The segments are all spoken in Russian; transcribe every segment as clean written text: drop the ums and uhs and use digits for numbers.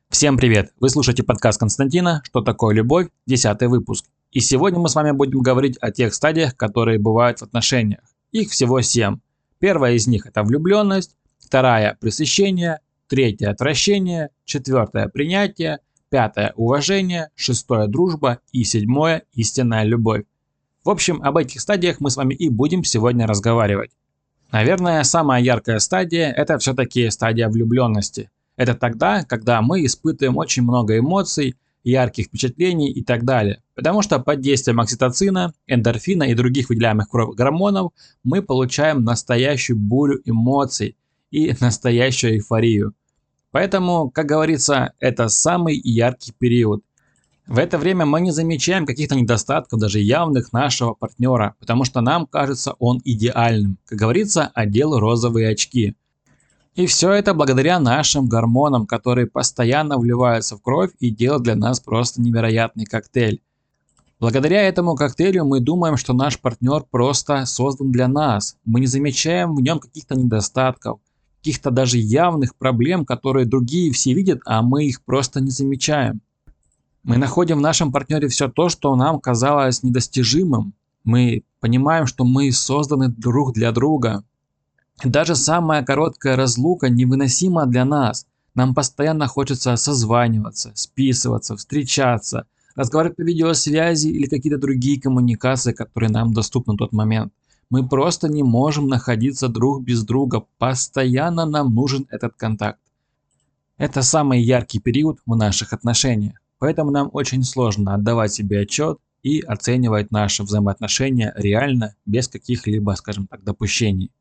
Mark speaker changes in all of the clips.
Speaker 1: Всем привет! Вы слушаете подкаст Константина «Что такое любовь?» 10 выпуск. И сегодня мы с вами будем говорить о тех стадиях, которые бывают в отношениях. Их всего 7. Первая из них – это влюбленность, вторая – пресыщение, третья – отвращение, четвертая – принятие, пятое – уважение, шестое – дружба и седьмое – истинная любовь. В общем, об этих стадиях мы с вами и будем сегодня разговаривать. Наверное, самая яркая стадия – это все-таки стадия влюбленности. Это тогда, когда мы испытываем очень много эмоций, ярких впечатлений и так далее. Потому что под действием окситоцина, эндорфина и других выделяемых в кровь гормонов мы получаем настоящую бурю эмоций и настоящую эйфорию. Поэтому, как говорится, это самый яркий период. В это время мы не замечаем каких-то недостатков, даже явных, нашего партнера, потому что нам кажется он идеальным. Как говорится, одел розовые очки. И все это благодаря нашим гормонам, которые постоянно вливаются в кровь и делают для нас просто невероятный коктейль. Благодаря этому коктейлю мы думаем, что наш партнер просто создан для нас. Мы не замечаем в нем каких-то недостатков, каких-то даже явных проблем, которые другие все видят, а мы их просто не замечаем. Мы находим в нашем партнере все то, что нам казалось недостижимым. Мы понимаем, что мы созданы друг для друга. Даже самая короткая разлука невыносима для нас. Нам постоянно хочется созваниваться, списываться, встречаться, разговаривать по видеосвязи или какие-то другие коммуникации, которые нам доступны в тот момент. Мы просто не можем находиться друг без друга. Постоянно нам нужен этот контакт. Это самый яркий период в наших отношениях. Поэтому нам очень сложно отдавать себе отчет и оценивать наши взаимоотношения реально, без каких-либо, скажем так, допущений.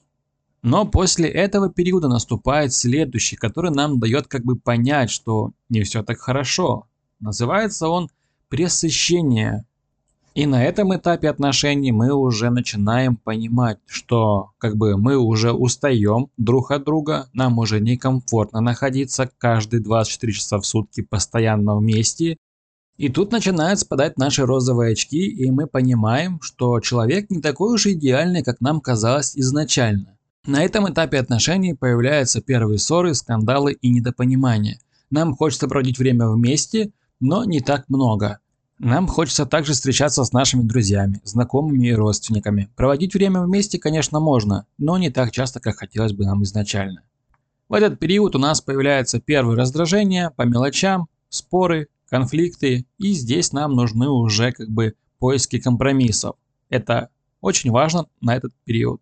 Speaker 1: Но после этого периода наступает следующий, который нам дает как бы понять, что не все так хорошо. Называется он пресыщение. И на этом этапе отношений мы уже начинаем понимать, что как бы мы уже устаем друг от друга, нам уже некомфортно находиться каждые 24 часа в сутки постоянно вместе. И тут начинают спадать наши розовые очки, и мы понимаем, что человек не такой уж идеальный, как нам казалось изначально. На этом этапе отношений появляются первые ссоры, скандалы и недопонимания. Нам хочется проводить время вместе, но не так много. Нам хочется также встречаться с нашими друзьями, знакомыми и родственниками. Проводить время вместе, конечно, можно, но не так часто, как хотелось бы нам изначально. В этот период у нас появляются первые раздражения по мелочам, споры, конфликты, и здесь нам нужны уже как бы поиски компромиссов. Это очень важно на этот период.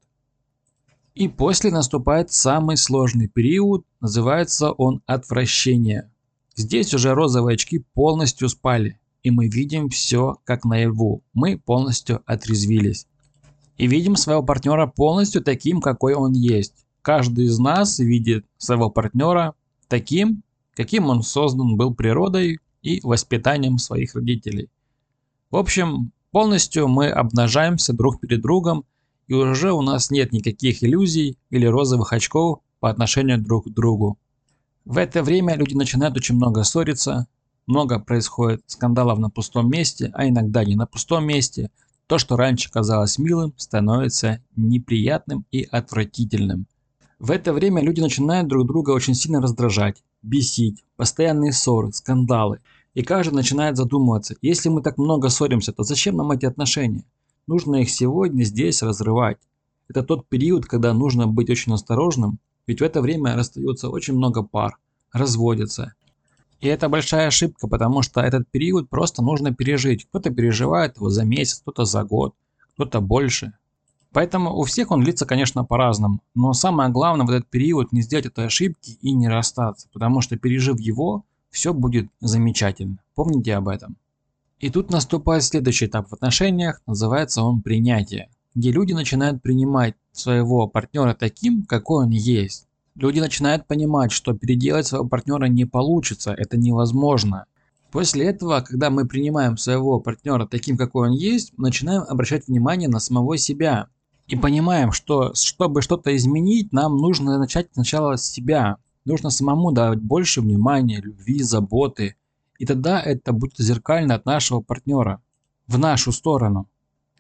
Speaker 1: И после наступает самый сложный период, называется он отвращение. Здесь уже розовые очки полностью спали, и мы видим все как наяву. Мы полностью отрезвились. И видим своего партнера полностью таким, какой он есть. Каждый из нас видит своего партнера таким, каким он создан был природой и воспитанием своих родителей. В общем, полностью мы обнажаемся друг перед другом, и уже у нас нет никаких иллюзий или розовых очков по отношению друг к другу. В это время люди начинают очень много ссориться, много происходит скандалов на пустом месте, а иногда не на пустом месте. То, что раньше казалось милым, становится неприятным и отвратительным. В это время люди начинают друг друга очень сильно раздражать, бесить, постоянные ссоры, скандалы. И каждый начинает задумываться, если мы так много ссоримся, то зачем нам эти отношения? Нужно их сегодня здесь разрывать. Это тот период, когда нужно быть очень осторожным, ведь в это время расстается очень много пар, разводятся. И это большая ошибка, потому что этот период просто нужно пережить. Кто-то переживает его за месяц, кто-то за год, кто-то больше. Поэтому у всех он длится, конечно, по-разному. Но самое главное в этот период не сделать этой ошибки и не расстаться, потому что пережив его, все будет замечательно. Помните об этом. И тут наступает следующий этап в отношениях, называется он принятие, где люди начинают принимать своего партнера таким, какой он есть. Люди начинают понимать, что переделать своего партнера не получится, это невозможно. После этого, когда мы принимаем своего партнера таким, какой он есть, мы начинаем обращать внимание на самого себя. И понимаем, что чтобы что-то изменить, нам нужно начать сначала с себя. Нужно самому давать больше внимания, любви, заботы. И тогда это будет зеркально от нашего партнера в нашу сторону.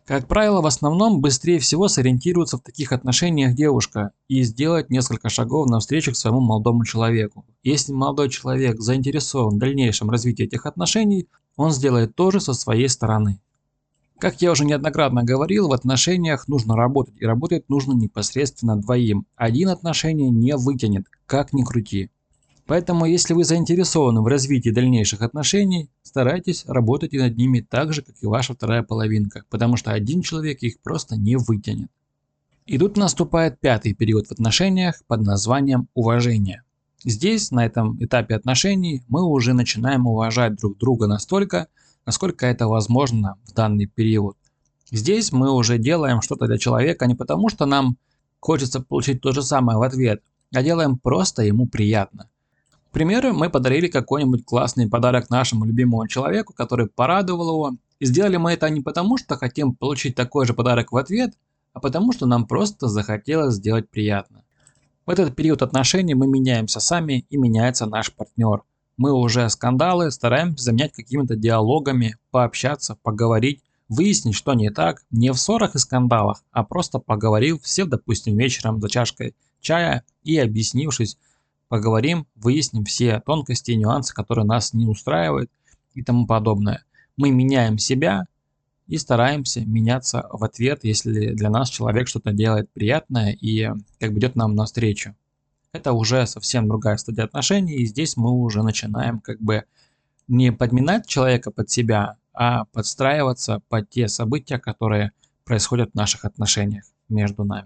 Speaker 1: Как правило, в основном быстрее всего сориентируется в таких отношениях девушка и сделать несколько шагов навстречу к своему молодому человеку. Если молодой человек заинтересован в дальнейшем развитии этих отношений, он сделает то же со своей стороны. Как я уже неоднократно говорил, в отношениях нужно работать, и работать нужно непосредственно двоим. Один отношения не вытянет, как ни крути. Поэтому, если вы заинтересованы в развитии дальнейших отношений, старайтесь работать и над ними так же, как и ваша вторая половинка, потому что один человек их просто не вытянет. И тут наступает пятый период в отношениях под названием уважение. Здесь, на этом этапе отношений, мы уже начинаем уважать друг друга настолько, насколько это возможно в данный период. Здесь мы уже делаем что-то для человека не потому, что нам хочется получить то же самое в ответ, а делаем просто ему приятно. К примеру, мы подарили какой-нибудь классный подарок нашему любимому человеку, который порадовал его. И сделали мы это не потому, что хотим получить такой же подарок в ответ, а потому, что нам просто захотелось сделать приятно. В этот период отношений мы меняемся сами и меняется наш партнер. Мы уже скандалы стараемся заменять какими-то диалогами, пообщаться, поговорить, выяснить, что не так, не в ссорах и скандалах, а просто поговорив, сев, допустим, вечером за чашкой чая и объяснившись, поговорим, выясним все тонкости и нюансы, которые нас не устраивают и тому подобное. Мы меняем себя и стараемся меняться в ответ, если для нас человек что-то делает приятное и как бы идет нам навстречу. Это уже совсем другая стадия отношений, и здесь мы уже начинаем как бы не подминать человека под себя, а подстраиваться под те события, которые происходят в наших отношениях между нами.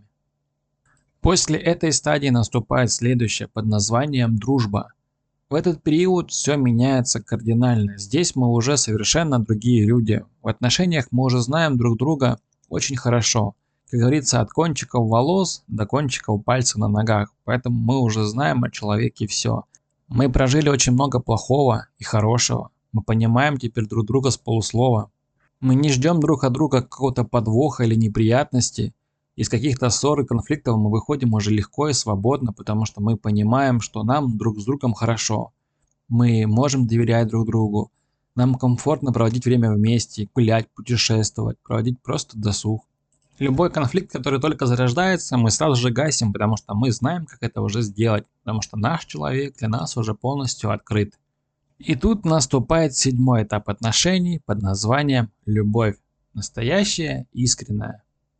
Speaker 1: После этой стадии наступает следующее под названием дружба. В этот период все меняется кардинально. Здесь мы уже совершенно другие люди. В отношениях мы уже знаем друг друга очень хорошо. Как говорится, от кончиков волос до кончиков пальцев на ногах. Поэтому мы уже знаем о человеке все. Мы прожили очень много плохого и хорошего. Мы понимаем теперь друг друга с полуслова. Мы не ждем друг от друга какого-то подвоха или неприятности. Из каких-то ссор и конфликтов мы выходим уже легко и свободно, потому что мы понимаем, что нам друг с другом хорошо. Мы можем доверять друг другу. Нам комфортно проводить время вместе, гулять, путешествовать, проводить просто досуг. Любой конфликт, который только зарождается, мы сразу же гасим, потому что мы знаем, как это уже сделать, потому что наш человек для нас уже полностью открыт. И тут наступает седьмой этап отношений под названием любовь. Настоящая, искренняя.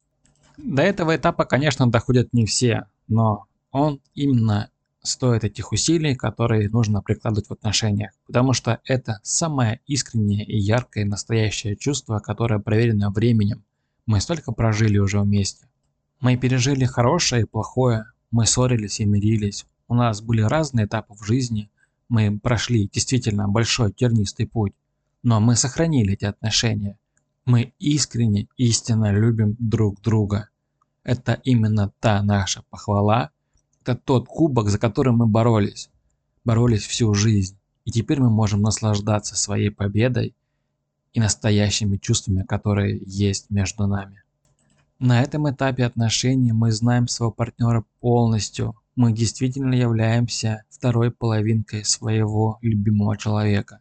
Speaker 1: До этого этапа, конечно, доходят не все, но он именно стоит этих усилий, которые нужно прикладывать в отношениях, потому что это самое искреннее и яркое настоящее чувство, которое проверено временем. Мы столько прожили уже вместе. Мы пережили хорошее и плохое, мы ссорились и мирились, у нас были разные этапы в жизни, мы прошли действительно большой тернистый путь, но мы сохранили эти отношения. Мы искренне, истинно любим друг друга. Это именно та наша похвала, это тот кубок, за которым мы боролись. Боролись всю жизнь. И теперь мы можем наслаждаться своей победой и настоящими чувствами, которые есть между нами. На этом этапе отношений мы знаем своего партнера полностью. Мы действительно являемся второй половинкой своего любимого человека.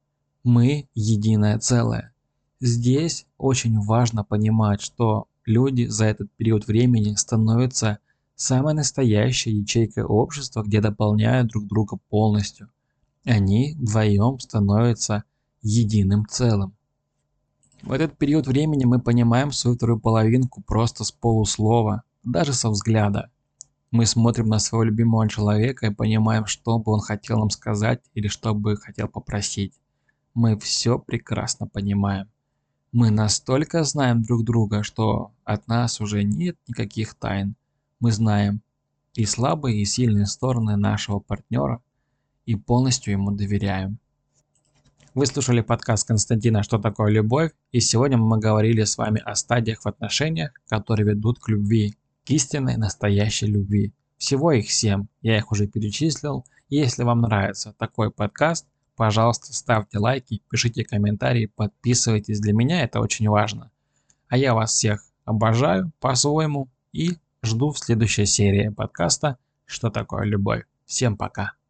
Speaker 1: Мы единое целое. Здесь очень важно понимать, что люди за этот период времени становятся самой настоящей ячейкой общества, где дополняют друг друга полностью. Они вдвоем становятся единым целым. В этот период времени мы понимаем свою вторую половинку просто с полуслова, даже со взгляда. Мы смотрим на своего любимого человека и понимаем, что бы он хотел нам сказать или что бы хотел попросить. Мы все прекрасно понимаем. Мы настолько знаем друг друга, что от нас уже нет никаких тайн. Мы знаем и слабые, и сильные стороны нашего партнера и полностью ему доверяем. Вы слушали подкаст Константина «Что такое любовь?» И сегодня мы говорили с вами о стадиях в отношениях, которые ведут к любви, к истинной настоящей любви. Всего их 7, я их уже перечислил. И если вам нравится такой подкаст, пожалуйста, ставьте лайки, пишите комментарии, подписывайтесь. Для меня это очень важно. А я вас всех обожаю по-своему и жду в следующей серии подкаста «Что такое любовь?». Всем пока!